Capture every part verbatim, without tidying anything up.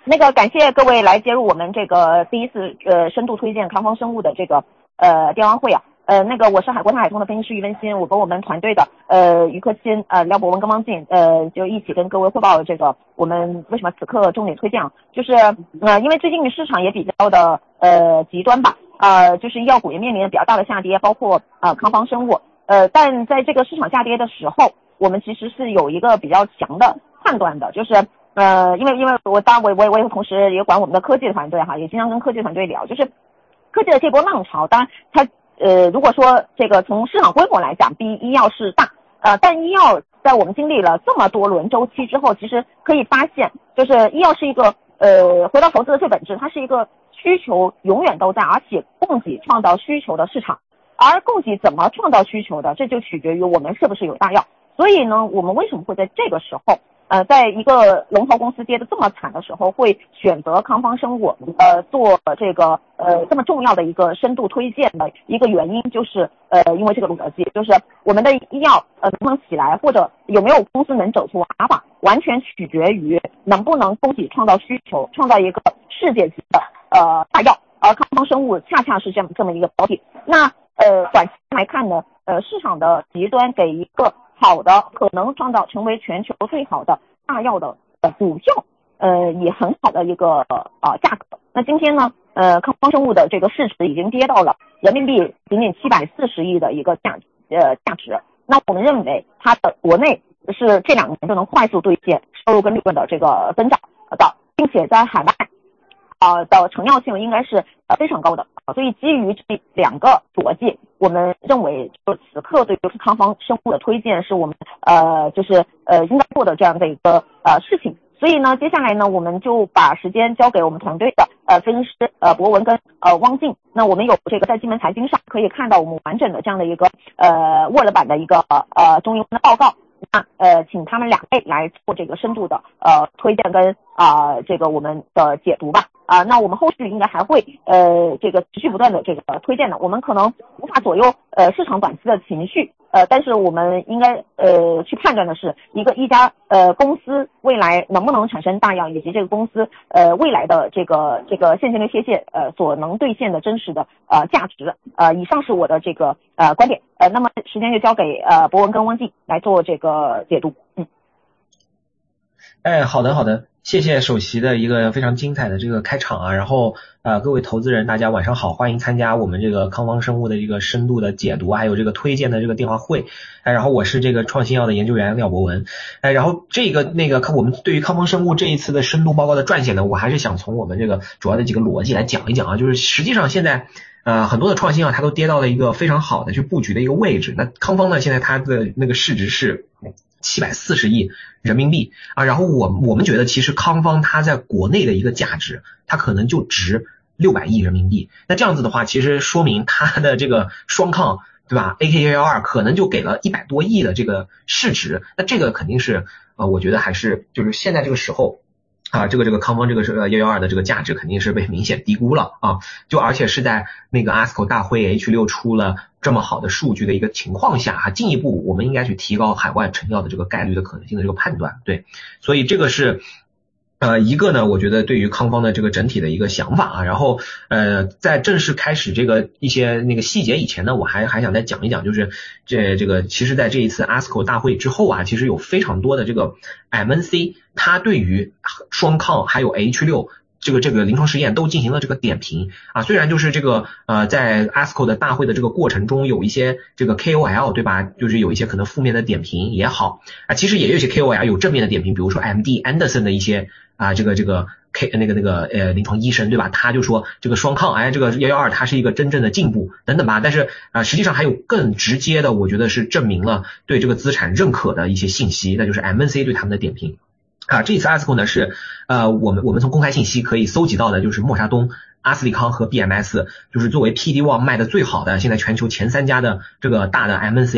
那个感谢各位来接入我们这个第一次呃深度推荐康方生物的这个呃电话会啊。呃，那个我是海国泰海通的分析师于文新，我跟我们团队的呃于克钦、呃廖博文、跟汪静呃就一起跟各位汇报这个我们为什么此刻重点推荐啊，就是呃因为最近市场也比较的呃极端吧，呃就是医药股也面临比较大的下跌，包括呃康方生物，呃但在这个市场下跌的时候，我们其实是有一个比较强的判断的，就是呃因为因为我当然我我我也同时也管我们的科技团队哈，也经常跟科技团队聊，就是科技的这波浪潮，当然它呃，如果说这个从市场规模来讲，比医药是大，呃，但医药在我们经历了这么多轮周期之后，其实可以发现，就是医药是一个呃，回到投资的最本质，它是一个需求永远都在，而且供给创造需求的市场。而供给怎么创造需求的，这就取决于我们是不是有大药。所以呢，我们为什么会在这个时候？呃，在一个龙头公司跌得这么惨的时候，会选择康方生物呃做这个呃这么重要的一个深度推荐的一个原因，就是呃因为这个逻辑，就是我们的医药呃能不能起来，或者有没有公司能走出阿法，完全取决于能不能供给创造需求，创造一个世界级的呃大药，而康方生物恰恰是这么这么一个标的。那呃短期来看呢，呃市场的极端给一个好的，可能创造成为全球最好的大药的呃股票，呃也很好的一个呃价格。那今天呢，呃康方生物的这个市值已经跌到了人民币仅仅七百四十亿的一个价呃价值。那我们认为它的国内是这两年就能快速兑现收入跟利润的这个增长的，并且在海外呃的成药性应该是呃非常高的。所以基于这两个逻辑，我们认为就此刻对于康方生物的推荐是我们呃就是呃应该做的这样的一个呃事情。所以呢，接下来呢，我们就把时间交给我们团队的呃分析师呃博文跟呃汪静。那我们有这个在金门财经上可以看到我们完整的这样的一个呃 Word 版的一个呃中英文的报告。那呃请他们两位来做这个深度的呃推荐跟啊、呃、这个我们的解读吧。啊、呃，那我们后续应该还会呃这个持续不断的这个推荐的。我们可能无法左右呃市场短期的情绪，呃，但是我们应该呃去判断的是一个一家呃公司未来能不能产生大药，以及这个公司呃未来的这个这个现金流贴现呃所能兑现的真实的呃价值。呃，以上是我的这个呃观点。呃，那么时间就交给呃博文跟汪静来做这个解读。嗯。 哎，好的好的，谢谢首席的一个非常精彩的这个开场啊，然后呃各位投资人大家晚上好，欢迎参加我们这个康方生物的这个深度的解读，还有这个推荐的这个电话会。哎，然后我是这个创新药的研究员廖博文。哎，然后这个那个我们对于康方生物这一次的深度报告的撰写呢，我还是想从我们这个主要的几个逻辑来讲一讲啊，就是实际上现在呃，很多的创新药它都跌到了一个非常好的去布局的一个位置。那康方呢，现在它的那个市值是七百四十亿人民币啊，然后我我们觉得其实康方它在国内的一个价值，它可能就值六百亿人民币。那这样子的话，其实说明它的这个双抗，对吧 ？A K 一一二 可能就给了一百多亿的这个市值。那这个肯定是呃，我觉得还是就是现在这个时候。啊，这个这个康方这个是一一二的这个价值肯定是被明显低估了啊！就而且是在那个 A S C O 大会 H 六 出了这么好的数据的一个情况下，哈，进一步我们应该去提高海外成药的这个概率的可能性的这个判断，对，所以这个是。呃，一个呢，我觉得对于康方的这个整体的一个想法啊，然后呃，在正式开始这个一些那个细节以前呢，我还还想再讲一讲，就是这这个其实在这一次 A S C O 大会之后啊，其实有非常多的这个 M N C， 它对于双抗还有 H 六。这个这个临床实验都进行了这个点评啊，虽然就是这个呃在 A S C O 的大会的这个过程中有一些这个 K O L 对吧，就是有一些可能负面的点评也好啊，其实也有一些 K O L 有正面的点评，比如说 M D Anderson 的一些啊这个这个 K 那个那个呃临床医生对吧，他就说这个双抗哎这个一一二它是一个真正的进步等等吧，但是啊实际上还有更直接的，我觉得是证明了对这个资产认可的一些信息，那就是 M N C 对他们的点评。啊，这次 A S C O 呢是呃我们我们从公开信息可以搜集到的，就是默沙东、阿斯利康和 B M S， 就是作为 P D 一 卖的最好的，现在全球前三家的这个大的 M N C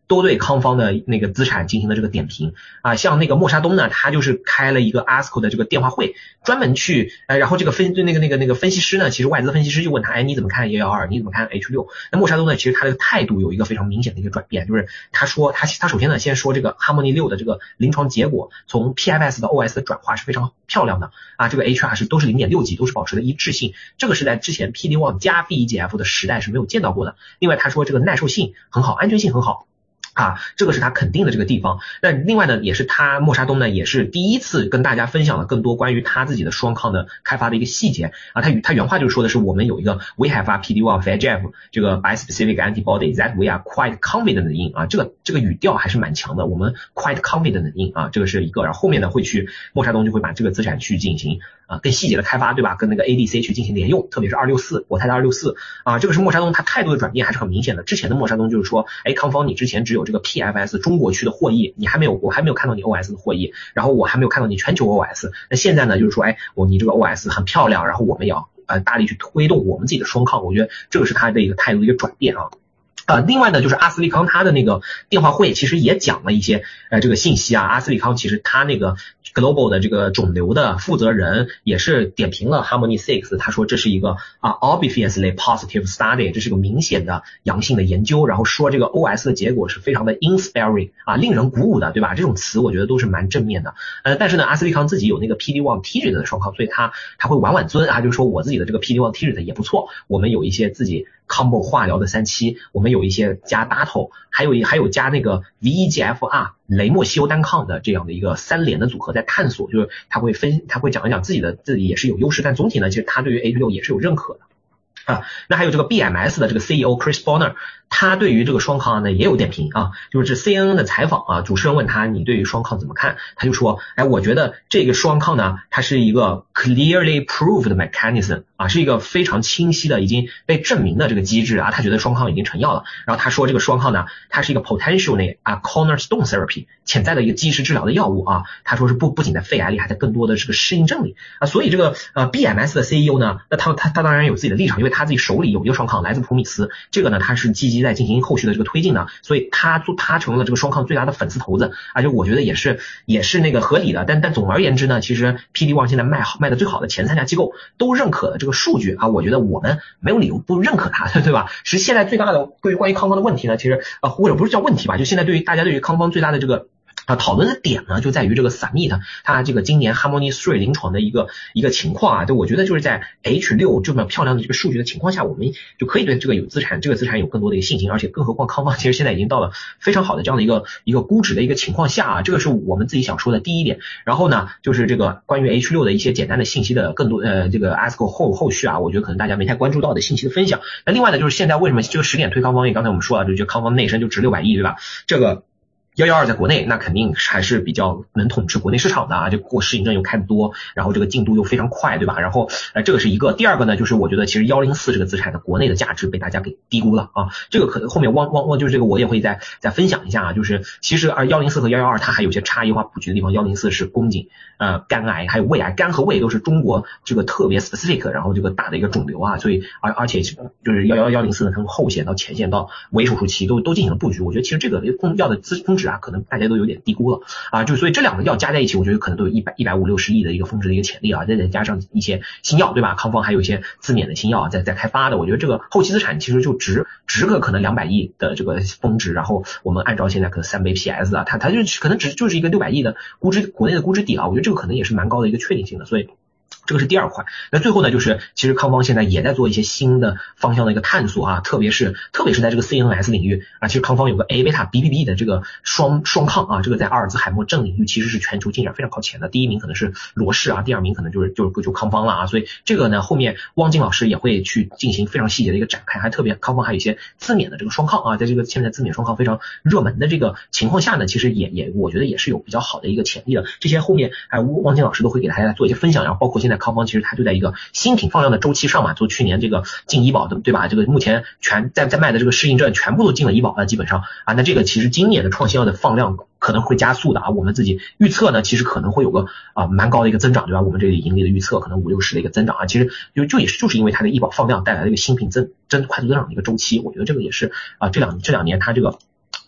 都对康方的那个资产进行了这个点评啊。像那个默沙东呢，他就是开了一个 A S C O 的这个电话会，专门去呃，然后这个分那个那个那个分析师呢，其实外资分析师就问他，哎，你怎么看一一二？你怎么看 H 六？那默沙东呢，其实他的态度有一个非常明显的一个转变，就是他说他他首先呢，先说这个 Harmony 六的这个临床结果，从 P F S 到 O S 的转化是非常漂亮的啊，这个 H R 是都是 零点六 级，都是保持了一致性，这个是在之前 P D 一 加 B E G F 的时代是没有见到过的。另外他说这个耐受性很好，安全性很好。啊，这个是他肯定的这个地方。那另外呢，也是他默沙东呢，也是第一次跟大家分享了更多关于他自己的双抗的开发的一个细节啊。他他原话就是说的是，我们有一个 we have a P D 一 V E G F 这个 bispecific antibody that we are quite confident in 啊，这个这个语调还是蛮强的，我们 quite confident in 啊，这个是一个。然后后面呢会去默沙东就会把这个资产去进行啊更细节的开发，对吧？跟那个 A D C 去进行连用，特别是二六四国泰的二六四啊，这个是默沙东他态度的转变还是很明显的。之前的默沙东就是说，哎，康方你之前只有这个 P F S 中国区的获益，你还没有，我还没有看到你 O S 的获益，然后我还没有看到你全球 O S。那现在呢，就是说，哎，我你这个 O S 很漂亮，然后我们也要呃大力去推动我们自己的双抗，我觉得这个是他的一个态度的一个转变啊。呃，另外呢，就是阿斯利康他的那个电话会其实也讲了一些呃这个信息啊。阿斯利康其实他那个 Global 的这个肿瘤的负责人也是点评了 Harmony 六，他说这是一个啊 obviously positive study， 这是个明显的阳性的研究，然后说这个 O S 的结果是非常的 inspiring 啊，令人鼓舞的，对吧？这种词我觉得都是蛮正面的。呃，但是呢，阿斯利康自己有那个 P D 一 T G 的双抗，所以他他会婉婉尊啊，就是说我自己的这个 P D 一 T G 的也不错，我们有一些自己 combo 化疗的三期，我们有一些加 D A T O， 还有一还有加那个 V E G F R 雷莫西欧单抗的这样的一个三联的组合在探索，就是他会分他会讲一讲自己的自己也是有优势，但总体呢，其实他对于 H 六也是有认可的。啊，那还有这个 B M S 的这个 C E O Chris Bonner， 他对于这个双抗呢也有点评啊，就是这 C N N 的采访啊，主持人问他你对于双抗怎么看，他就说，哎，我觉得这个双抗呢，它是一个 clearly proved mechanism 啊，是一个非常清晰的已经被证明的这个机制啊，他觉得双抗已经成药了。然后他说这个双抗呢，它是一个 potentially 啊 cornerstone therapy 潜在的一个基石治疗的药物啊，他说是不不仅在肺癌里，还在更多的这个适应症里啊，所以这个呃 B M S 的 C E O 呢，那他他他当然有自己的立场，因为他自己手里有一个双抗来自普米斯，这个呢他是积极在进行后续的这个推进的，所以他做他成了这个双抗最大的粉丝头子啊，就我觉得也是也是那个合理的。但但总而言之呢，其实 P D 一 现在卖好卖的最好的前三家机构都认可的这个数据啊，我觉得我们没有理由不认可它，对吧？其实现在最大的对于关于康方的问题呢，其实呃或者不是叫问题吧，就现在对于大家对于康方最大的这个啊，讨论的点呢，就在于这个 Summit 它这个今年 Harmony 三临床的一个一个情况啊，就我觉得就是在 H 六 这么漂亮的这个数据的情况下，我们就可以对这个有资产这个资产有更多的一个信心，而且更何况康方其实现在已经到了非常好的这样的一个一个估值的一个情况下啊，这个是我们自己想说的第一点。然后呢，就是这个关于 H 六 的一些简单的信息的更多呃这个 A S C O 后后续啊，我觉得可能大家没太关注到的信息的分享。那另外呢，就是现在为什么这个十点推康方，也刚才我们说了，就觉得康方内生就值六百亿，对吧？这个一一二在国内那肯定还是比较能统治国内市场的啊，就过适应症又开得多，然后这个进度又非常快，对吧？然后呃这个是一个。第二个呢，就是我觉得其实一零四这个资产的国内的价值被大家给低估了啊，这个可能后面汪汪汪就是这个我也会再再分享一下啊，就是其实啊一零四和一一二它还有些差异化布局的地方，一零四是宫颈呃肝癌还有胃癌，肝和胃都是中国这个特别 specific 然后这个大的一个肿瘤啊，所以而而且就是一一零四呢从后线到前线到微手术期都都进行了布局，我觉得其实这个药的资峰值啊可能大家都有点低估了啊，就所以这两个药加在一起，我觉得可能都有一百一百五六十亿的一个峰值的一个潜力啊，再再加上一些新药，对吧？康方还有一些自免的新药在在开发的，我觉得这个后期资产其实就值值个可能两百亿的这个峰值，然后我们按照现在可能三倍 P S 啊，它它就可能只就是一个六百亿的估值国内的估值底啊，我觉得这个可能也是蛮高的一个确定性的，所以这个是第二块。那最后呢，就是其实康方现在也在做一些新的方向的一个探索啊，特别是特别是在这个 C N S 领域啊，其实康方有个 A 贝塔 B B B 的这个双双抗啊，这个在阿尔兹海默症领域其实是全球进展非常靠前的，第一名可能是罗氏啊，第二名可能就是就是就康方了啊，所以这个呢后面汪晶老师也会去进行非常细节的一个展开，还特别康方还有一些自免的这个双抗啊，在这个现在自免双抗非常热门的这个情况下呢，其实也也我觉得也是有比较好的一个潜力的，这些后面哎汪晶老师都会给大家做一些分享，然后包括现在康方其实它就在一个新品放量的周期上嘛，做去年这个进医保的，对吧？这个目前全在在卖的这个适应症全部都进了医保了，基本上啊，那这个其实今年的创新药的放量可能会加速的啊，我们自己预测呢，其实可能会有个啊蛮高的一个增长，对吧？我们这里盈利的预测可能五六十的一个增长啊，其实就就也是就是因为它的医保放量带来的一个新品增增快速增长的一个周期，我觉得这个也是啊这两这两年它这个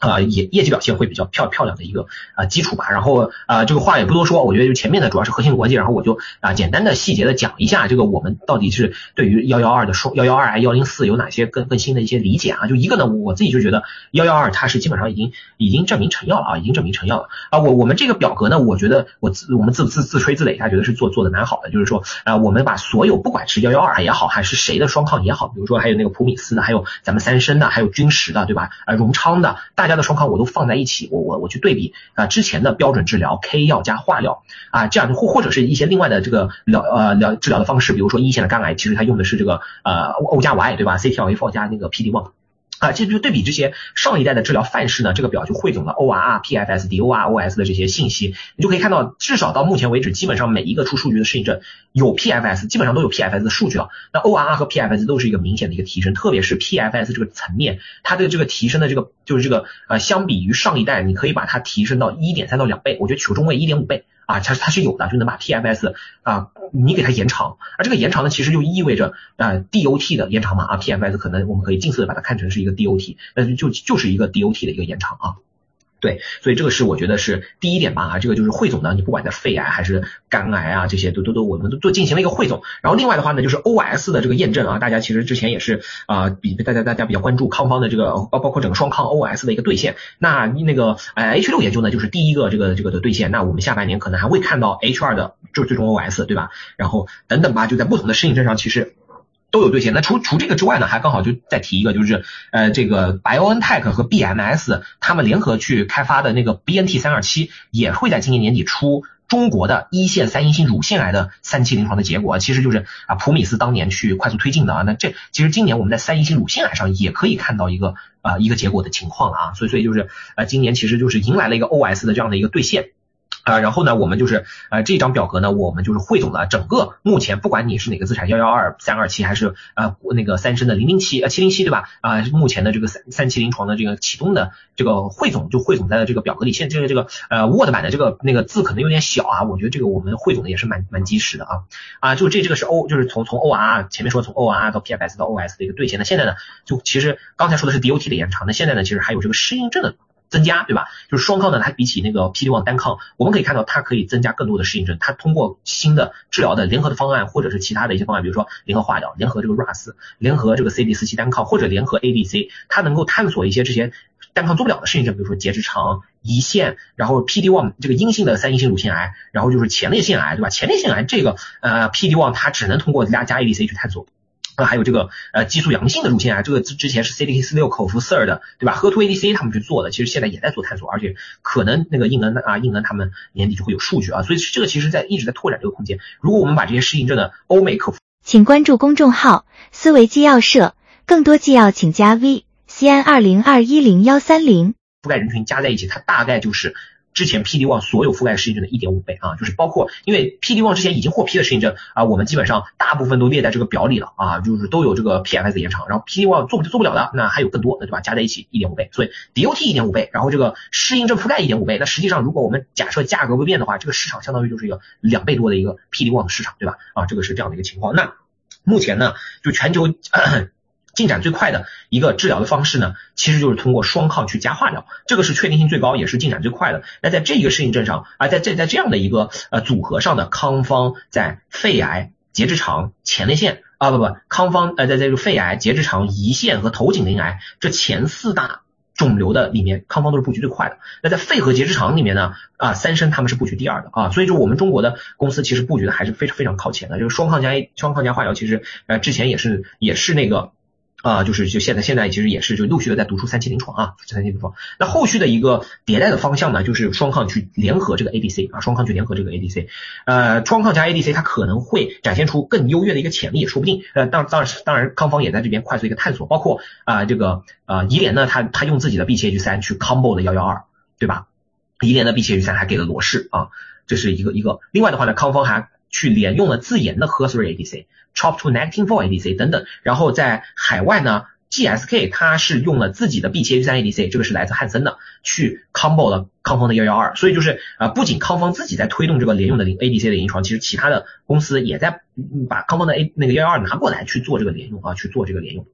啊、呃，业业绩表现会比较漂漂亮的一个啊、呃、基础吧。然后啊、呃，这个话也不多说，我觉得就前面的主要是核心逻辑，然后我就啊、呃、简单的细节的讲一下这个我们到底是对于一一二的双一一二 I 一零四有哪些更更新的一些理解啊。就一个呢，我自己就觉得一一二它是基本上已经已经证明成药了啊，已经证明成药了啊。我我们这个表格呢，我觉得我自我们自自自吹自擂一下，觉得是做做的蛮好的，就是说啊、呃，我们把所有不管是一一二也好，还是谁的双抗也好，比如说还有那个普米斯的，还有咱们三参的，还有君实的，对吧？啊，荣昌的，大家的双抗我都放在一起，我我我去对比啊、呃，之前的标准治疗 K 药加化疗啊，这样或或者是一些另外的这个疗呃疗治疗的方式，比如说一线的肝癌，其实它用的是这个呃 O 加 Y 对吧 ？C T L A 四 加那个 P D 一。啊，这就对比这些上一代的治疗范式呢，这个表就汇总了 O R R、P F S、D O R、O S 的这些信息，你就可以看到，至少到目前为止，基本上每一个出数据的适应症有 P F S， 基本上都有 P F S 的数据了。那 O R R 和 P F S 都是一个明显的一个提升，特别是 P F S 这个层面，它的这个提升的这个就是这个呃，相比于上一代，你可以把它提升到 一点三 到两倍，我觉得球中位 一点五倍。啊，它它是有的，就能把 P F S 啊，你给它延长，而这个延长呢，其实就意味着呃 D O T 的延长嘛啊 ，P F S 可能我们可以近似的把它看成是一个 D O T， 那就就是一个 D O T 的一个延长啊。对，所以这个是我觉得是第一点吧啊，这个就是汇总的，你不管在肺癌还是肝癌啊，这些都都都我们都都进行了一个汇总。然后另外的话呢，就是 O S 的这个验证啊，大家其实之前也是啊、呃、比大家大家比较关注康方的这个包包括整个双抗 O S 的一个兑现。那那个呃 H 六研究呢，就是第一个这个这个的兑现。那我们下半年可能还会看到 H 二的就是最终 O S 对吧？然后等等吧，就在不同的适应症上其实都有兑现。那除除这个之外呢，还刚好就再提一个，就是呃这个 BioNTech 和 B M S 他们联合去开发的那个 B N T 三二七也会在今年年底出中国的一线三阴性乳腺癌的三期临床的结果，其实就是啊普米斯当年去快速推进的啊。那这其实今年我们在三阴性乳腺癌上也可以看到一个啊、呃、一个结果的情况了啊。所以所以就是呃今年其实就是迎来了一个 O S 的这样的一个兑现。啊、呃，然后呢，我们就是呃这张表格呢，我们就是汇总了整个目前不管你是哪个资产一一二、三二七还是呃那个三参的零零七呃七零七对吧？啊、呃，目前的这个三三期临床的这个启动的这个汇总就汇总在了这个表格里。现在这个这个呃 Word 版的这个那个字可能有点小啊，我觉得这个我们汇总的也是蛮蛮及时的啊啊，就这这个是 O 就是从从 O R R 前面说从 O R R 到 P F S 到 O S 的一个兑现。那现在呢，就其实刚才说的是 D O T 的延长，那现在呢其实还有这个适应症的增加，对吧？就是双抗呢，它比起那个 P D 一 单抗，我们可以看到它可以增加更多的适应症。它通过新的治疗的联合的方案，或者是其他的一些方案，比如说联合化疗、联合这个 R A S、联合这个 C D 四七 单抗，或者联合 A D C， 它能够探索一些这些单抗做不了的适应症，比如说结直肠、胰腺，然后 P D 一 这个阴性的三阴性乳腺癌，然后就是前列腺癌，对吧？前列腺癌这个呃 P D 一 它只能通过加加 A D C 去探索。啊，还有这个呃激素阳性的乳腺癌，这个之之前是 C D K 四十六 口服 S I R 的，对吧 ？H E R 二 A D C 他们去做的，其实现在也在做探索，而且可能那个应能啊应能他们年底就会有数据啊，所以这个其实在一直在拓展这个空间。如果我们把这些适应症的欧美客服， 请关注公众号思维纪要社，更多纪要请加 V C N 二零二一零一三零。 覆盖人群加在一起，它大概就是之前 P D 一 所有覆盖适应症的 一点五倍啊，就是包括因为 P D 一 之前已经获批的适应症啊，我们基本上大部分都列在这个表里了啊，就是都有这个 P F S 延长，然后 P D 一 做不做不了的，那还有更多的对吧？加在一起 一点五倍，所以 D O T 一点五倍，然后这个适应症覆盖 一点五倍，那实际上如果我们假设价格不变的话，这个市场相当于就是一个两倍多的一个 P D 一 的市场，对吧？啊，这个是这样的一个情况。那目前呢，就全球咳咳进展最快的一个治疗的方式呢，其实就是通过双抗去加化疗，这个是确定性最高，也是进展最快的。那在这一个适应症上啊，在在在这样的一个呃组合上的康方，在肺癌、结直肠、前列腺啊不不，康方呃在这个肺癌、结直肠、胰腺和头颈鳞癌这前四大肿瘤的里面，康方都是布局最快的。那在肺和结直肠里面呢，啊三参他们是布局第二的啊，所以说我们中国的公司其实布局的还是非常非常靠前的。就是双抗加双抗加化疗，其实呃之前也是也是那个。啊，就是就现在现在其实也是就陆续的在读出三期临床啊，三期临床。那后续的一个迭代的方向呢，就是双抗去联合这个 A D C 啊，双抗去联合这个 A D C， 呃，双抗加 A D C 它可能会展现出更优越的一个潜力，也说不定。呃，当当然当然康方也在这边快速一个探索，包括啊、呃、这个呃怡联呢，它它用自己的 B C H 三 去 combo 的一一二，对吧？怡联的 B C H 三 还给了罗氏啊，这是一个一个。另外的话呢，康方还去连用了自研的 H E R 三 A D C、C O P 二 Nectin 四 A D C 等等，然后在海外呢 G S K 它是用了自己的 B C H 三 A D C， 这个是来自汉森的，去 combo 了康方的一一二，所以就是啊、呃，不仅康方自己在推动这个连用的 A D C 的临床，其实其他的公司也在把康方的 A 那个一一二拿过来去做这个连用啊，去做这个连用。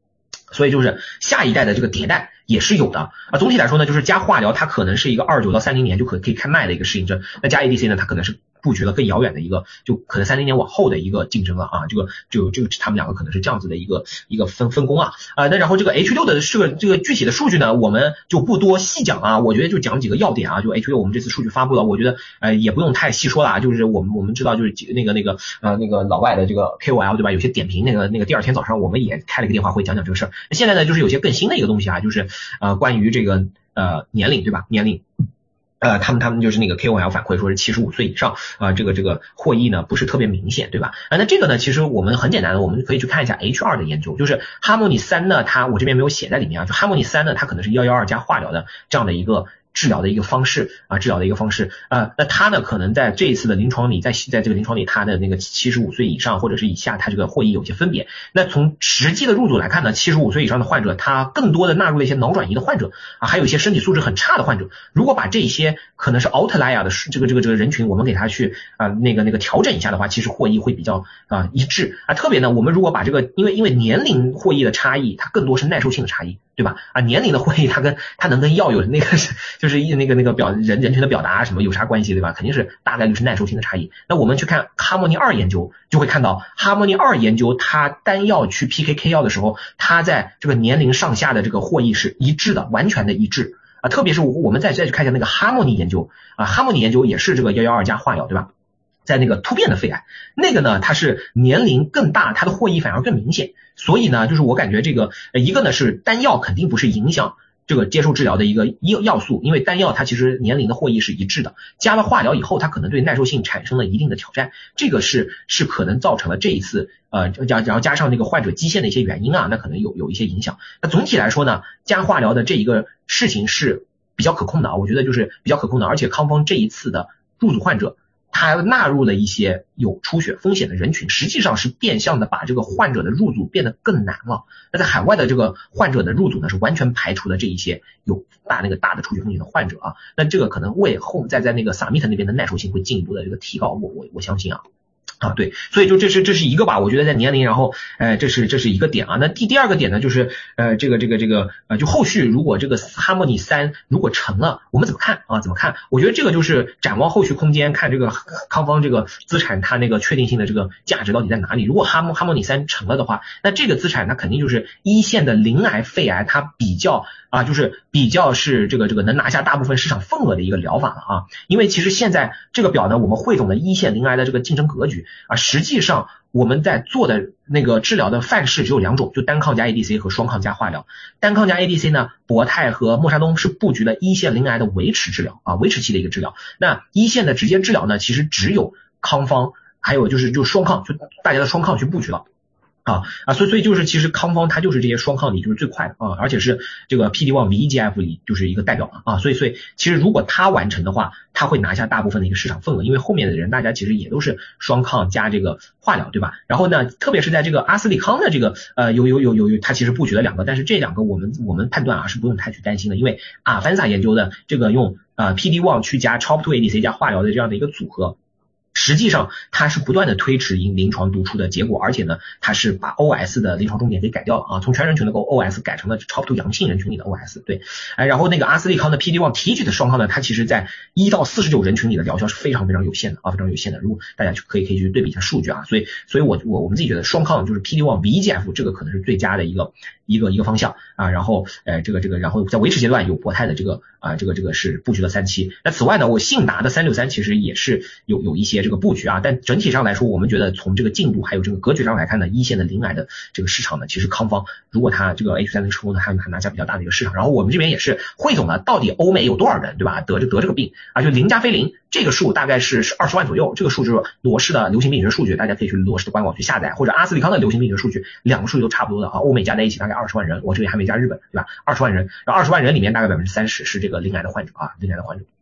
所以就是下一代的这个迭代也是有的啊。总体来说呢，就是加化疗它可能是一个二十九到三零年就可可以开卖的一个适应症，那加 A D C 呢，它可能是布局了更遥远的一个，就可能三零年往后的一个竞争了啊。这个就这个他们两个可能是这样子的一个一个分分工啊啊。那然后这个 H 六 的这个这个具体的数据呢，我们就不多细讲啊，我觉得就讲几个要点啊。就 H 六 我们这次数据发布了，我觉得呃也不用太细说了啊。就是我们我们知道就是那个那个呃那个老外的这个 K O L 对吧，有些点评那个那个第二天早上我们也开了一个电话会讲讲这个事儿。现在呢就是有些更新的一个东西啊，就是呃关于这个呃年龄对吧，年龄。呃，他们他们就是那个 K O L 反馈说是七十五岁以上啊、呃，这个这个获益呢不是特别明显，对吧？啊，那这个呢，其实我们很简单的，我们可以去看一下 H 二 的研究，就是 Harmony 三呢，它我这边没有写在里面啊，就 Harmony 三呢，它可能是一一二加化疗的这样的一个治疗的一个方式啊，治疗的一个方式啊、呃，那它呢可能在这一次的临床里，在在这个临床里，它的那个七十五岁以上或者是以下，它这个获益有些分别。那从实际的入组来看呢，七十五岁以上的患者，他更多的纳入了一些脑转移的患者啊，还有一些身体素质很差的患者。如果把这些可能是 outlier 的这个这个这个人群，我们给他去啊、呃、那个那个调整一下的话，其实获益会比较啊、呃、一致啊。特别呢，我们如果把这个，因为因为年龄获益的差异，它更多是耐受性的差异。对吧？啊，年龄的获益它跟它能跟药有那个就是那个那个表人人群的表达什么有啥关系？对吧？肯定是大概率是耐受性的差异。那我们去看 Harmony 二研究，就会看到 Harmony 二研究它单药去 P K K 药的时候，它在这个年龄上下的这个获益是一致的，完全的一致啊。特别是我们再再去看一下那个 Harmony 研究啊 ，Harmony 研究也是这个一一二加化疗，对吧？在那个突变的肺癌，那个呢，它是年龄更大，它的获益反而更明显。所以呢，就是我感觉这个一个呢是单药肯定不是影响这个接受治疗的一个要要素，因为单药它其实年龄的获益是一致的，加了化疗以后，它可能对耐受性产生了一定的挑战，这个是是可能造成了这一次呃加然后加上那个患者基线的一些原因啊，那可能有有一些影响。那总体来说呢，加化疗的这一个事情是比较可控的啊，我觉得就是比较可控的，而且康方这一次的入组患者。它纳入了一些有出血风险的人群，实际上是变相的把这个患者的入组变得更难了。那在海外的这个患者的入组呢，是完全排除了这一些有大那个大的出血风险的患者啊。那这个可能为后在在那个 Summit 那边的耐受性会进一步的这个提高，我我我相信啊。啊，对，所以就这是这是一个吧，我觉得在年龄，然后，呃，这是这是一个点啊。那第第二个点呢，就是呃，这个这个这个呃，就后续如果这个 Harmony 三如果成了，我们怎么看啊？怎么看？我觉得这个就是展望后续空间，看这个康方这个资产它那个确定性的这个价值到底在哪里。如果 Harmony Harmony 三成了的话，那这个资产它肯定就是一线的鳞癌、肺癌，它比较啊，就是比较是这个这个能拿下大部分市场份额的一个疗法了啊。因为其实现在这个表呢，我们汇总了一线鳞癌的这个竞争格局。啊，实际上我们在做的那个治疗的范式只有两种，就单抗加 A D C 和双抗加化疗。单抗加 A D C 呢，博泰和默沙东是布局了一线鳞癌的维持治疗啊，维持期的一个治疗。那一线的直接治疗呢，其实只有康方，还有就是就双抗，就大家的双抗去布局了。啊啊，所以所以就是其实康方它就是这些双抗里就是最快的啊，而且是这个 P D 一 V E G F 里就是一个代表了啊，所以所以其实如果它完成的话，它会拿下大部分的一个市场份额，因为后面的人大家其实也都是双抗加这个化疗，对吧？然后呢，特别是在这个阿斯利康的这个呃有有有有有，它其实布局了两个，但是这两个我们我们判断啊是不用太去担心的，因为阿凡萨研究的这个用呃 P D 一 去加 C H O P 二 A D C 加化疗的这样的一个组合。实际上它是不断的推迟临临床读出的结果，而且呢它是把 O S 的临床终点给改掉了啊，从全人群的 O S 改成了 C H O P 二 阳性人群里的 O S。 对，哎，然后那个阿斯利康的 P D 一 T G 的双抗呢，它其实在一到四十九人群里的疗效是非常非常有限的啊，非常有限的。如果大家去可以可以去对比一下数据啊，所以所以我我我们自己觉得双抗就是 P D 一 V E G F 这个可能是最佳的一个一个一个方向啊，然后呃这个这个然后在维持阶段有博泰的这个啊这个这个是布局了三期。那此外呢，我信达的三六三其实也是有有一些这个布局啊，但整体上来说，我们觉得从这个进度还有这个格局上来看呢，一线的鳞癌的这个市场呢，其实康方如果它这个 H 三 能成功呢，还还拿下比较大的一个市场。然后我们这边也是汇总了到底欧美有多少人，对吧？得这得这个病啊，就零加非零这个数大概是二十万左右，这个数就是罗氏的流行病学数据，大家可以去罗氏的官网去下载，或者阿斯利康的流行病学数据，两个数据都差不多的啊，欧美加在一起大概二十万人，我这里还没加日本，对吧？二十万人，然后二十万人里面大概百分之三十是这个鳞癌的患者啊，鳞癌的患者。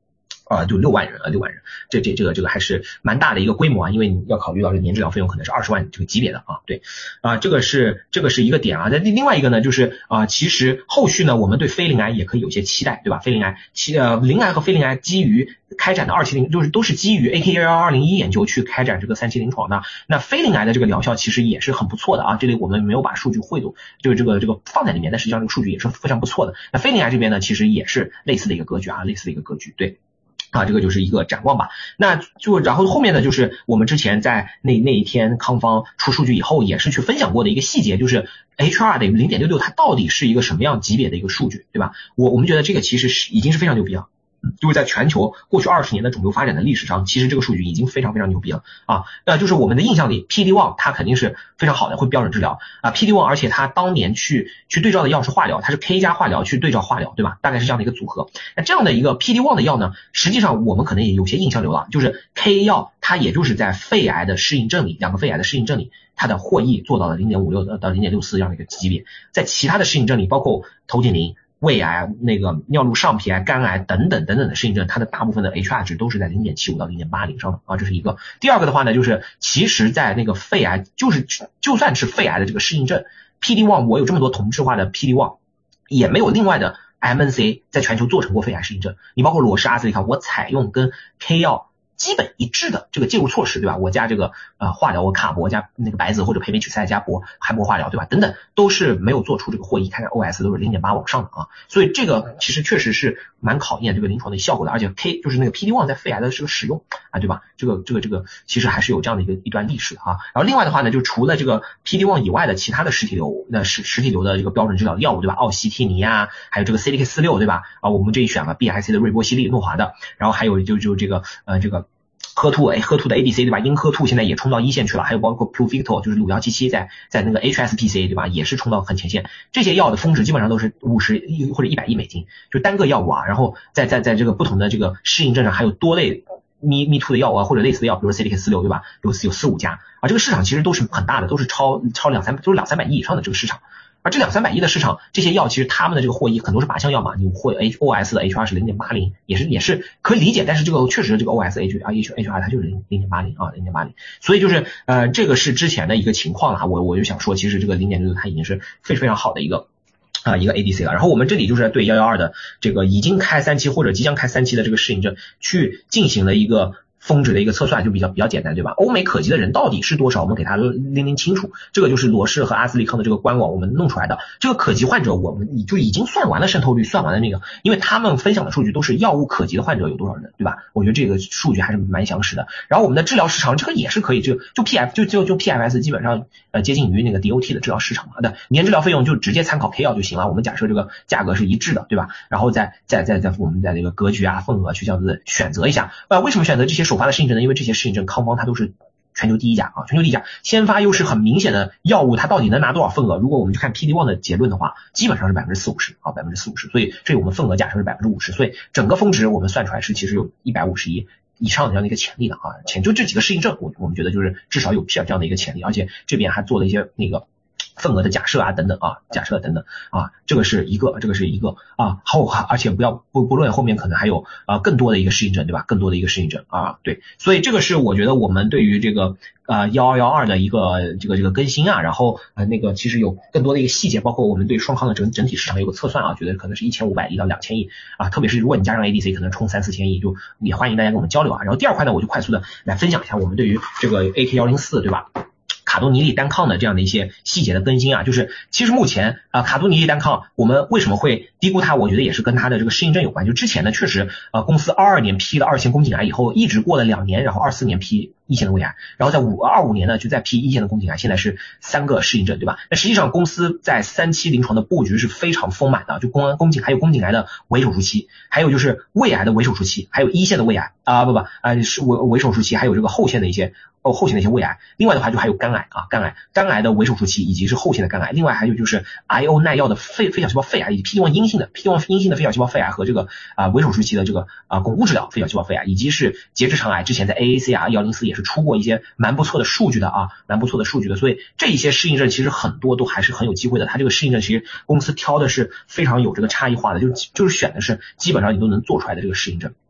啊、呃，就六万人啊，六万人，这这这个这个还是蛮大的一个规模啊，因为你要考虑到这个年治疗费用可能是二十万这个级别的啊，对，啊、呃，这个是这个是一个点啊。那另外一个呢，就是啊、呃，其实后续呢，我们对非鳞癌也可以有些期待，对吧？非鳞癌，其呃鳞癌和非鳞癌基于开展的二期临，就是都是基于 A K 一一二零一研究去开展这个三期临床的。那非鳞癌的这个疗效其实也是很不错的啊，这里我们没有把数据汇总，这个这个这个放在里面，但实际上这个数据也是非常不错的。那非鳞癌这边呢，其实也是类似的一个格局啊，类似的一个格局，对。啊，这个就是一个展望吧。那就然后后面呢，就是我们之前在那那一天康方出数据以后，也是去分享过的一个细节，就是 H R 的 零点六六 它到底是一个什么样级别的一个数据，对吧？我我们觉得这个其实是已经是非常牛逼了。就是在全球过去二十年的肿瘤发展的历史上，其实这个数据已经非常非常牛逼了啊。那就是我们的印象里 P D 一 它肯定是非常好的，会标准治疗啊 P D 一 而且它当年去去对照的药是化疗，它是 K 加化疗去对照化疗，对吧？大概是这样的一个组合。那这样的一个 P D 一 的药呢，实际上我们可能也有些印象流了，就是 K 药它也就是在肺癌的适应症里，两个肺癌的适应症里，它的获益做到了 零点五六 到 零点六四 这样的一个级别。在其他的适应症里，包括头颈磷、胃癌、那个尿路上皮癌、肝癌等等等等的适应症，它的大部分的 H R 值都是在 零点七五 到 零点八零 上的啊，这是一个。第二个的话呢，就是其实在那个肺癌，就是就算是肺癌的这个适应症 ，P D 一 我有这么多同质化的 P D 一，也没有另外的 M N C 在全球做成过肺癌适应症。你包括罗氏、阿斯利康，我采用跟 K 药基本一致的这个介入措施，对吧？我加这个呃化疗，我卡铂加那个白子或者培美曲塞加铂含铂化疗，对吧？等等都是没有做出这个获益，看看 O S 都是 零点八 往上的啊，所以这个其实确实是蛮考验这个临床的效果的，而且 K 就是那个 P D 一 在肺癌的这个使用啊，对吧？这个这个这个其实还是有这样的一个一段历史的啊。然后另外的话呢，就除了这个 P D 一 以外的其他的实体瘤，那实实体瘤的这个标准治疗的药物，对吧？奥西替尼啊，还有这个 C D K 四十六， 对吧？啊，我们这一选了 B I C 的瑞波西利诺华的，然后还有就就这个呃这个。赫兔哎，赫兔的 A D C 对吧？英科兔现在也冲到一线去了，还有包括 Pluvicto 就是鲁幺七七在在那个 H S P C 对吧？也是冲到很前线。这些药的峰值基本上都是五十亿或者一百亿美金，就单个药物啊，然后在在在这个不同的这个适应症上还有多类 Me Me Too 的药物啊，或者类似的药，比如 C D K 四十六 对吧？有有四五家啊，这个市场其实都是很大的，都是超超两三都是两三百亿以上的这个市场。而这两三百亿的市场，这些药其实他们的这个获益很多是靶向药嘛，你获 H O S 的 H R 是 零点八零， 也是也是可以理解，但是这个确实这个 O S H 啊 H H R 它就是 零点八零 啊 零点八零， 所以就是呃这个是之前的一个情况了，我我就想说，其实这个 零点六六 它已经是非常非常好的一个啊、呃、一个 A D C 了。然后我们这里就是对一一二的这个已经开三期或者即将开三期的这个适应症去进行了一个峰值的一个测算，就比较比较简单，对吧？欧美可及的人到底是多少，我们给它拎拎清楚。这个就是罗氏和阿斯利康的这个官网我们弄出来的。这个可及患者我们就已经算完了渗透率，算完了那个，因为他们分享的数据都是药物可及的患者有多少人，对吧？我觉得这个数据还是蛮详实的。然后我们的治疗时长这个也是可以，就就 P F 就就就 P F S 基本上呃接近于那个 D O T 的治疗时长嘛。对，年治疗费用就直接参考 K 药就行了。我们假设这个价格是一致的，对吧？然后再再再再我们在这个格局啊份额去这样子选择一下。呃，为什么选择这些首发的适应症？因为这些适应症康方它都是全球第一家啊，全球第一家，先发优势很明显的药物，它到底能拿多少份额？如果我们去看 P D 一 的结论的话，基本上是百分之四五十啊，百分之四五十，所以这我们份额假设是百分之五十，所以整个峰值我们算出来是其实有一百五十亿以上的这样的一个潜力的啊，潜就这几个适应症，我我们觉得就是至少有这样的一个潜力，而且这边还做了一些那个份额的假设啊等等啊，假设等等啊，这个是一个，这个是一个啊，后而且不要不不论后面可能还有啊更多的一个适应症，对吧？更多的一个适应症啊，对，所以这个是我觉得我们对于这个呃一二一二的一个这个这个更新啊，然后呃那个其实有更多的一个细节，包括我们对双康的整整体市场有个测算啊，觉得可能是一千五百亿到两千亿啊，特别是如果你加上 A D C 可能冲三四千亿，就也欢迎大家跟我们交流啊。然后第二块呢，我就快速的来分享一下我们对于这个 A K 一零四 对吧？卡多尼利单抗的这样的一些细节的更新啊，就是其实目前啊、呃、卡多尼利单抗我们为什么会低估它，我觉得也是跟它的这个适应症有关。就之前呢确实呃公司二二年批了二线宫颈癌以后，一直过了两年，然后二四年批一线的胃癌，然后在五二五年呢就再批一线的宫颈癌，现在是三个适应症，对吧？那实际上公司在三期临床的布局是非常丰满的，就宫宫颈还有宫颈癌的围手术期，还有就是胃癌的围手术期，还有一线的胃癌啊、呃、不不啊、呃、是围围手术期，还有这个后线的一些哦后线的一些胃癌。另外的话就还有肝癌啊肝癌肝癌的围手术期以及是后线的肝癌。另外还有就是 I O 耐药的肺肺小细胞肺癌以及 P D 一 阴性的 P D 一 阴性的肺小细胞肺癌和这个啊围手术期的这个啊巩固治疗肺小细胞肺癌，以及是结直肠癌，之前在 A A C R 一零四也是出过一些蛮不错的数据的啊，蛮不错的数据的。所以这一些适应症其实很多都还是很有机会的。它这个适应症其实公司挑的是非常有这个差异化的，就就是选的是基本上你都能做出来的这个适应症。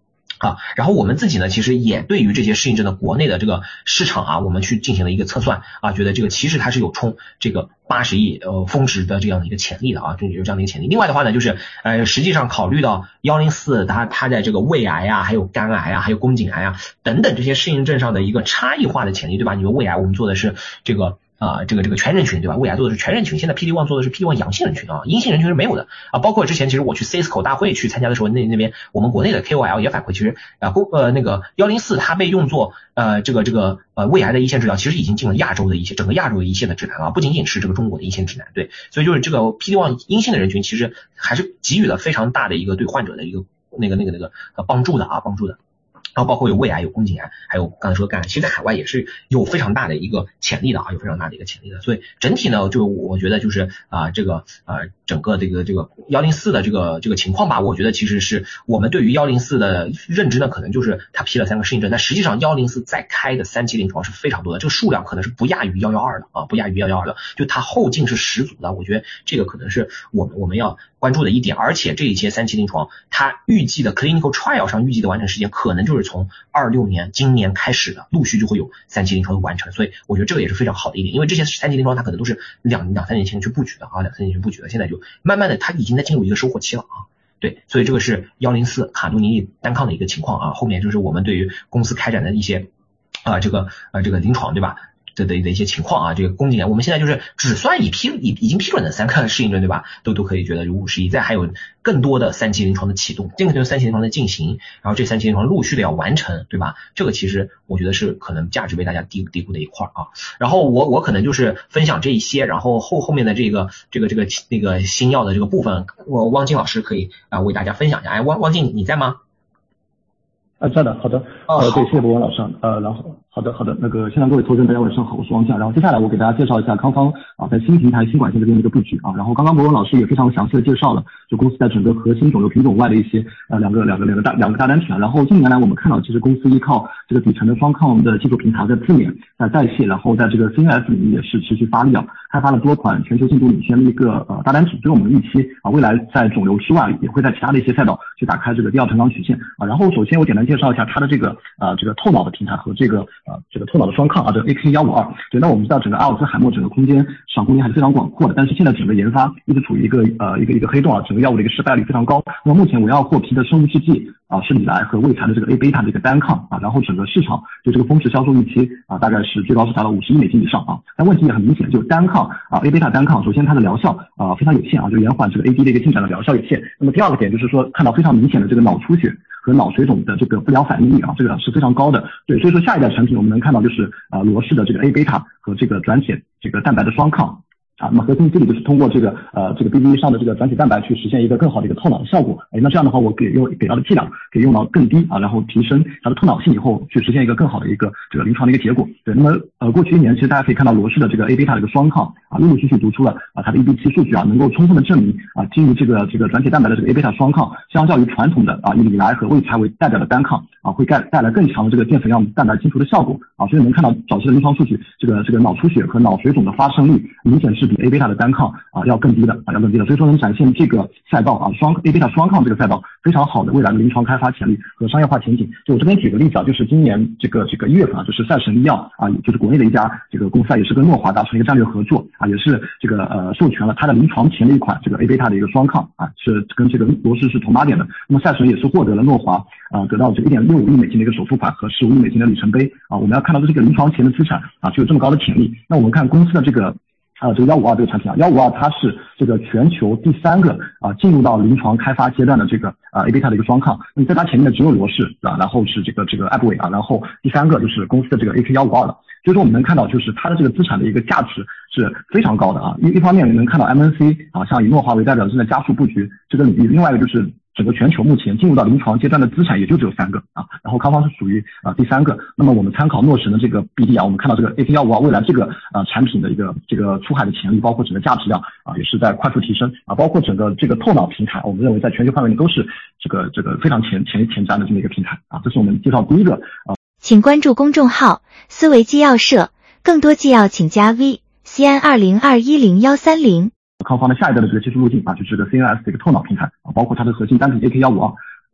啊，然后我们自己呢，其实也对于这些适应症的国内的这个市场啊，我们去进行了一个测算啊，觉得这个其实它是有冲这个八十亿呃峰值的这样的一个潜力的啊，就有这样的一个潜力。另外的话呢，就是呃实际上考虑到一零四它它在这个胃癌啊，还有肝癌啊，还有宫颈癌啊等等这些适应症上的一个差异化的潜力，对吧？你说胃癌我们做的是这个。啊、呃，这个这个全人群对吧？胃癌做的是全人群，现在 P D 一 做的是 P D 一 阳性人群啊，阴性人群是没有的啊。包括之前其实我去 C S C O 大会去参加的时候，那那边我们国内的 K O L 也反馈，其实啊公呃那个一零四它被用作呃这个这个呃胃癌的一线治疗，其实已经进了亚洲的一些整个亚洲的一线的指南啊，不仅仅是这个中国的一线指南。对，所以就是这个 P D 一 阴性的人群，其实还是给予了非常大的一个对患者的一个那个那个那个呃帮助的啊，帮助的。然后包括有胃癌、有宫颈癌，还有刚才说肝癌，其实在海外也是有非常大的一个潜力的啊，有非常大的一个潜力的。所以整体呢，就我觉得就是啊、呃，这个呃整个这个这个一零四的这个这个情况吧，我觉得其实是我们对于一零四的认知呢，可能就是它批了三个适应症，但实际上一零四在开的三期临床是非常多的，这个数量可能是不亚于一一二的啊，不亚于一一二的，就它后劲是十足的。我觉得这个可能是我们我们要关注的一点，而且这一些三期临床，它预计的 clinical trial 上预计的完成时间，可能就是从二六年今年开始的，陆续就会有三期临床的完成，所以我觉得这个也是非常好的一点，因为这些三期临床它可能都是两两三年前去布局的啊，两三年前布局的，现在就慢慢的它已经在进入一个收获期了啊。对，所以这个是一零四卡度尼利单抗的一个情况啊，后面就是我们对于公司开展的一些啊、呃、这个呃这个临床对吧？的的的一些情况啊，这个宫颈癌，我们现在就是只算已批已已经批准的三个适应症，对吧？都都可以觉得有五十亿，再还有更多的三期临床的启动，这个就是三期临床的进行，然后这三期临床陆续的要完成，对吧？这个其实我觉得是可能价值被大家低低估的一块啊。然后我我可能就是分享这一些，然后后后面的这个这个这个那个新药的这个部分，我汪静老师可以啊、呃、为大家分享一下。哎，汪汪静你在吗？ 啊，在的，好的， 哦、 呃，对，谢谢博文老师，呃，然后。好的，好的，那个现场各位投资人大家晚上好，我是王健。然后接下来我给大家介绍一下康方啊在新平台新管线这边的一个布局啊。然后刚刚博文老师也非常详细的介绍了，就公司在整个核心肿瘤品种外的一些呃两个两个两个大两个大单品啊。然后近年来我们看到，其实公司依靠这个底层的双抗的技术平台在自免、在代谢，然后在这个 C N S 领域也是持续发力啊，开发了多款全球进度领先的一个呃大单品。所以我们预期啊未来在肿瘤之外也会在其他的一些赛道去打开这个第二成长曲线啊。然后首先我简单介绍一下它的这个呃这个透脑的平台和这个呃这个透脑的双抗啊，这个 A K 一五二，对，那我们知道整个阿尔兹海默整个空间市场空间还是非常广阔的，但是现在整个研发一直处于一个呃一个一个黑洞啊，整个药物的一个失败率非常高。那么目前我要获批的生物制剂啊是李来和卫材的这个 A 贝塔的一个单抗啊，然后整个市场对这个峰值销售预期啊大概是最高是达到五十亿美金以上啊。但问题也很明显，就是单抗啊 A 贝塔单抗，首先它的疗效啊非常有限啊，就延缓这个 A D 的一个进展的疗效有限。那么第二个点就是说看到非常明显的这个脑出血和脑水肿的这个不良反应率啊，这个是非常高的。对，所以说下一代产品我们能看到就是啊罗氏的这个 A 贝塔和这个转铁这个蛋白的双抗。啊，那么核心这里就是通过这个呃这个 B D E 上的这个转体蛋白去实现一个更好的一个透脑的效果。哎，那这样的话我给用给到的剂量可以用到更低啊，然后提升它的透脑性以后，去实现一个更好的一个这个临床的一个结果。对，那么呃过去一年其实大家可以看到罗氏的这个 A 贝塔的一个双抗啊，陆陆续续读出了啊它的 E B 七 数据啊，能够充分的证明啊基于这个这个转体蛋白的这个 A 贝塔双抗，相较于传统的啊以李来和卫材为代表的单抗啊，会带带来更强的这个淀粉样蛋白清除的效果啊，所以能看到早期的临床数据，这个这个脑出血和脑水肿的发生率明显是比 A 贝塔的单抗啊要更低的啊要更低的，所以说能展现这个赛道啊双 A 贝塔双抗这个赛道非常好的未来的临床开发潜力和商业化前景。就我这边举个例子啊，就是今年这个这个一月份啊，就是赛神医药啊，就是国内的一家这个公司啊，也是跟诺华达成一个战略合作啊，也是这个呃授权了它的临床前的一款这个 A 贝塔的一个双抗啊，是跟这个罗氏是同码点的。那么赛神也是获得了诺华啊得到这个一点六五亿美金的一个首付款和十五亿美金的里程碑啊。我们要看到的这个临床前的资产啊，就有这么高的潜力。那我们看公司的这个。啊，这个一五二这个产品啊，一五二它是这个全球第三个啊进入到临床开发阶段的这个啊 A 贝塔的一个双抗。那么在它前面的只有罗氏啊，然后是这个这个艾布韦啊，然后第三个就是公司的这个 A K 一五二了。所以说我们能看到就是它的这个资产的一个价值是非常高的啊。一一方面能看到 M N C 啊，像以诺华为代表正在加速布局这个领域，另外一个就是整个全球目前进入到临床阶段的资产也就只有三个啊，然后康方是属于啊第三个。那么我们参考诺神的这个 B D 啊，我们看到这个 A K 一五二未来这个啊产品的一个这个出海的潜力，包括整个价值量啊也是在快速提升啊，包括整个这个透脑平台，我们认为在全球范围内都是这个这个非常前前前瞻的这么一个平台啊，这是我们介绍第一个啊。 请关注公众号思维纪要社，更多纪要请加 V C N 二零二一零幺三零。 康方的下一代的这个技术路径啊，就是这个 C N S 的一个透脑平台啊，包括它的核心单品 A K 一五二。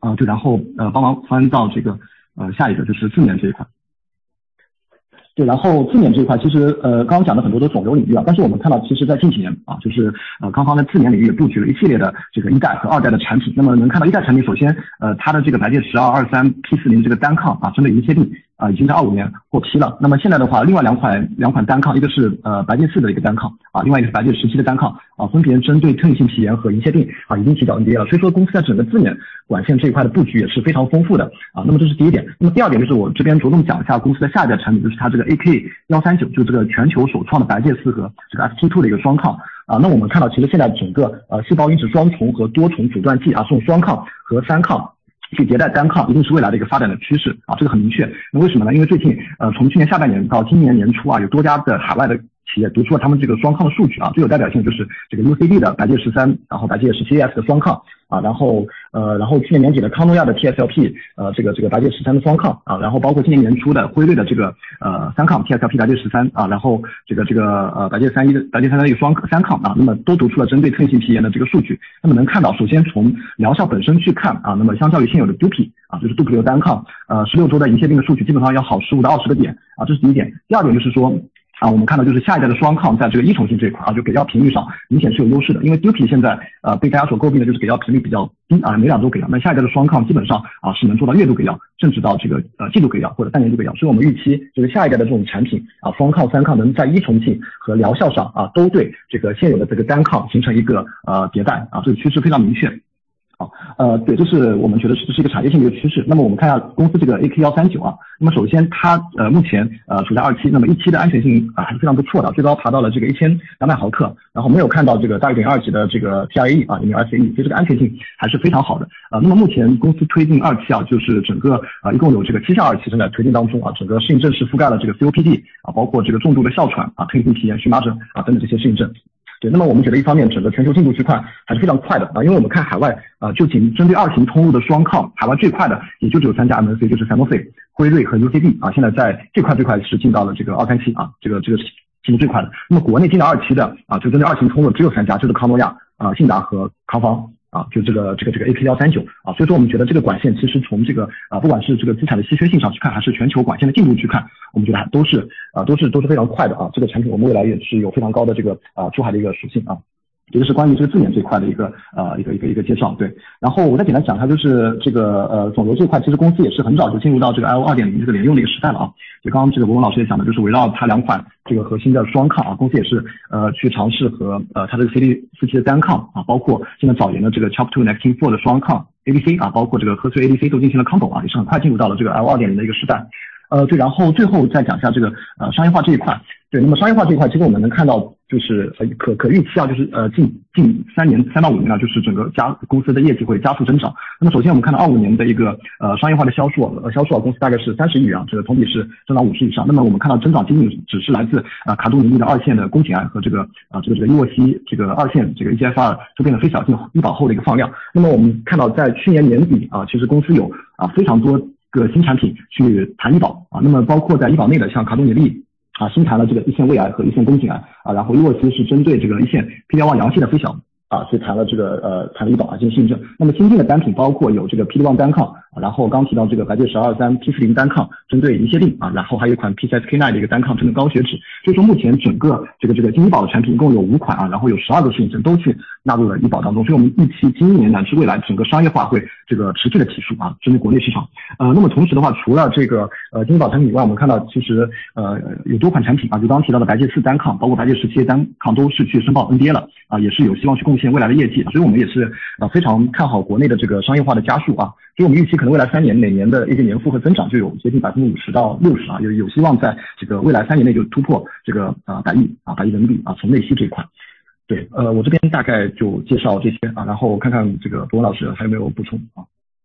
啊，就然后呃帮忙翻到这个呃下一个就是自免这一块。对，然后自免这一块，其实呃刚刚讲的很多都肿瘤领域啊，但是我们看到，其实在近几年啊，就是呃康方在自免领域也布局了一系列的这个一代和二代的产品。那么能看到一代产品，首先呃它的这个白介十二二三 P 四零这个单抗啊，针对银屑病啊，已经在二五年获批了。那么现在的话，另外两款两款单抗，一个是呃白介四的一个单抗啊，另外一个是白介十七的单抗啊，分别针对特异性皮炎和银屑病啊，已经提交 N D A 了。所以说公司在整个自免管线这一块的布局也是非常丰富的啊。那么这是第一点。那么第二点就是我这边着重讲一下公司的下一代产品，就是它这个 A K 一三九，就这个全球首创的白介四和这个 F T 二的一个双抗啊。那我们看到，其实现在整个呃细胞因子双重和多重阻断剂啊，这种双抗和三抗去迭代单抗，一定是未来的一个发展的趋势啊，这个很明确。那为什么呢？因为最近呃从去年下半年到今年年初啊，有多家的海外的企业读出了他们这个双抗的数据啊，最有代表性就是这个 U C B 的白介十三，然后白介十七 A S 的双抗啊，然后呃然后去年年底的康诺亚的 T S L P 呃这个这个白介十三的双抗啊，然后包括今年年初的辉瑞的这个呃三抗 T S L P 白介十三啊，然后这个这个呃白介三一的白介三的一个双三抗啊，那么都读出了针对特异性皮炎的这个数据。那么能看到，首先从疗效本身去看啊，那么相较于现有的 Dupi 啊，就是杜普流单抗呃十六周的银屑病的数据基本上要好十五到二十个点啊，这是第一点。第二点就是说啊，我们看到就是下一代的双抗在这个依从性这一块啊，就给药频率上明显是有优势的。因为 Dupi 现在呃被大家所诟病的就是给药频率比较低啊，每两周给药。那下一代的双抗基本上啊是能做到月度给药，甚至到这个呃季度给药或者半年度给药。所以我们预期这个下一代的这种产品啊，双抗、三抗能在依从性和疗效上啊都对这个现有的这个单抗形成一个呃迭代啊，这个趋势非常明确。呃，对，这是我们觉得这是一个产业性的一个趋势。那么我们看一下公司这个 A K 一三九啊，那么首先它呃目前呃处在二期，那么一期的安全性啊还是非常不错的，最高爬到了这个一千两百毫克，然后没有看到这个大于等于二级的这个 T R A E 啊，也没有 R C E， 所以这个安全性还是非常好的啊。那么目前公司推进二期啊，就是整个啊一共有这个七项二期正在推进当中啊，整个适应症是覆盖了这个 C O P D 啊，包括这个重度的哮喘啊、特异性皮炎、荨麻疹啊等等这些适应症。对，那么我们觉得一方面整个全球进度这块还是非常快的啊，因为我们看海外啊，就仅针对二型通路的双抗，海外最快的也就只有三家 M N C， 就是 Sanofi、辉瑞和 U C B 啊，现在在最快最快是进到了这个二三期啊，这个这个进度最快的。那么国内进到二期的啊，就针对二型通路只有三家，就是康诺亚啊、信达和康方。啊，就这个这个这个 A K 一三九啊，所以说我们觉得这个管线其实从这个啊，不管是这个资产的稀缺性上去看，还是全球管线的进度去看，我们觉得还都是啊都是都是非常快的啊。这个产品我们未来也是有非常高的这个啊出海的一个属性啊。这个是关于这个自免这一块的一个呃一个一个一个介绍，对。然后我再简单讲一下，就是这个呃肿瘤这块，其实公司也是很早就进入到这个 I O 二点零 这个联用的一个时代了啊。就刚刚这个博文老师也讲的，就是围绕它两款这个核心的双抗啊，公司也是呃去尝试和呃它这个 C D 四七的单抗啊，包括现在早研的这个 C H O P 二 Nectin 四的双抗 A D C 啊，包括这个科瑞 A D C 都进行了 combo 啊，也是很快进入到了这个 I O 二点零 的一个时代。呃，对，然后最后再讲一下这个呃商业化这一块。对，那么商业化这一块，其实我们能看到就是呃可可预期啊，就是呃近近三年三到五年啊，就是整个加公司的业绩会加速增长。那么首先我们看到二五年的一个呃商业化的销售呃销售啊，公司大概是三十亿元啊，这个同比是增长五十以上。那么我们看到增长仅仅只是来自啊、呃、卡杜尼利的二线的宫颈癌和这个啊、呃、这个这个伊沃西这个二线这个 E G F R 周边的非小径医保后的一个放量。那么我们看到在去年年底啊，其实公司有啊非常多个新产品去谈医保啊，那么包括在医保内的像卡杜尼利啊，新谈了这个一线胃癌和一线宫颈癌啊，然后伊沃西是针对这个一线 P D L 一 阳性的非小啊，去谈了这个呃谈了医保啊进行信证。那么新进的单品包括有这个 P D 一 单抗啊，然后刚提到这个白介十二三 P 四零 单抗针对银屑病啊，然后还有一款 P C S K 九 的一个单抗针对高血脂。所以说目前整个这个这个金医保的产品一共有五款啊，然后有十二个信证都去纳入了医保当中，所以我们预期今年乃至未来整个商业化会这个持续的提速啊，针对国内市场。呃，那么同时的话，除了这个呃金医保产品以外，我们看到其实呃有多款产品啊，就刚刚提到的白介四单抗，包括白介十七单抗都是去申报 N D A 了啊，也是有希望去贡献未来的业绩，所以我们也是呃非常看好国内的这个商业化的加速啊。所以我们预期可能未来三年每年的一个年复合增长就有接近百分之五十到六十啊，有有希望在这个未来三年内就突破这个啊百亿啊百亿人民币啊，从内需这一块。对，呃，我这边大概就介绍这些啊，然后看看这个博文老师还有没有补充啊。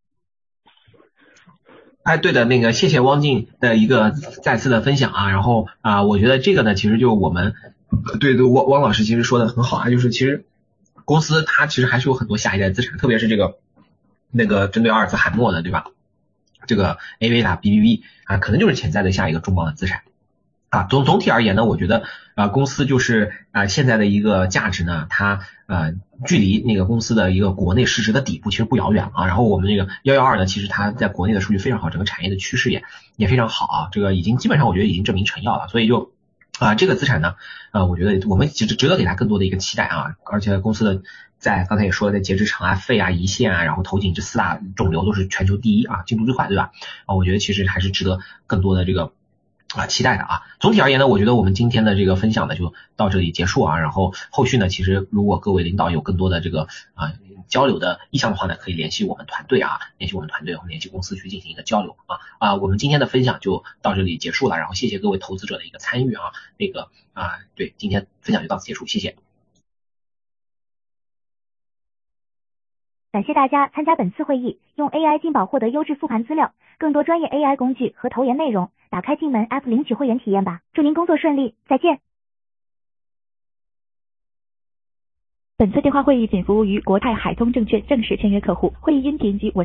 哎，对的，那个谢谢汪静的一个再次的分享啊，然后啊，我觉得这个呢，其实就我们对对汪汪老师其实说的很好啊，就是其实公司它其实还是有很多下一代资产，特别是这个那个针对阿尔茨海默的，对吧？这个 A V 塔 B B B 啊，可能就是潜在的下一个重磅的资产。 啊，总总体而言呢，我觉得啊、呃，公司就是啊、呃、现在的一个价值呢，它呃距离那个公司的一个国内市值的底部其实不遥远啊。然后我们这个一一二呢，其实它在国内的数据非常好，整个产业的趋势也也非常好啊，这个已经基本上我觉得已经证明成药了，所以就啊、呃、这个资产呢，呃我觉得我们值值得给它更多的一个期待啊，而且公司的在刚才也说了，在结直肠啊、肺啊、胰腺啊，然后头颈这四大肿瘤都是全球第一啊，进度最快，对吧？啊，我觉得其实还是值得更多的这个。啊，期待的啊！总体而言呢，我觉得我们今天的这个分享呢就到这里结束啊。然后后续呢，其实如果各位领导有更多的这个啊交流的意向的话呢，可以联系我们团队啊，联系我们团队或联系公司去进行一个交流啊啊。我们今天的分享就到这里结束了，然后谢谢各位投资者的一个参与啊。那个啊，对，今天分享就到此结束，谢谢。 感谢大家参加本次会议，用 A I 进宝获得优质复盘资料，更多专业 A I 工具和投研内容，打开进门 App 领取会员体验吧。祝您工作顺利，再见。本次电话会议仅服务于国泰海通证券正式签约客户，会议音频及文